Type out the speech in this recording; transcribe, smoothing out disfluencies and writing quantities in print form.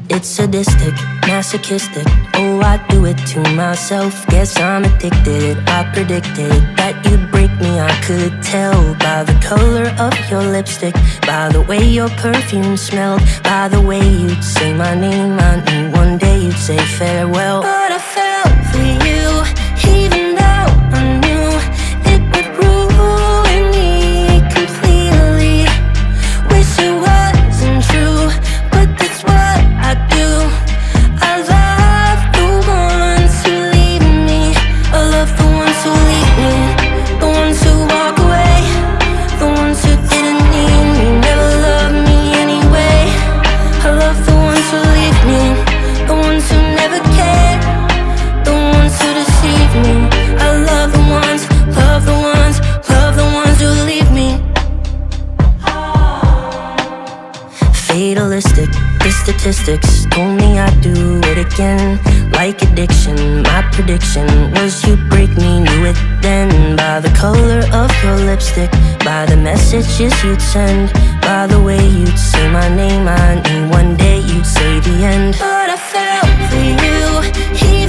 It's sadistic, masochistic. Oh, I do it to myself. Guess I'm addicted. I predicted that you'd break me. I could tell by the color of your lipstick, by the way your perfume smelled, by the way you'd say my name. I knew one day you'd say farewell. But I fell for you, even though I knew it would ruin me completely. Wish it wasn't true, but that's what I do. I love the ones who leave me. I love the ones who leave me, the ones who walk away, the ones who didn't need me, never loved me anyway. I love the ones who leave me, the ones who never cared, the ones who deceive me. I love the ones, love the ones, love the ones who leave me. Fatalistic, the statistics told me I'd do it again. Like addiction, my prediction was you'd break me, knew it then. By the color of your lipstick, by the messages you'd send, by the way you'd say my name. I knew one day you'd say the end. But I fell for you.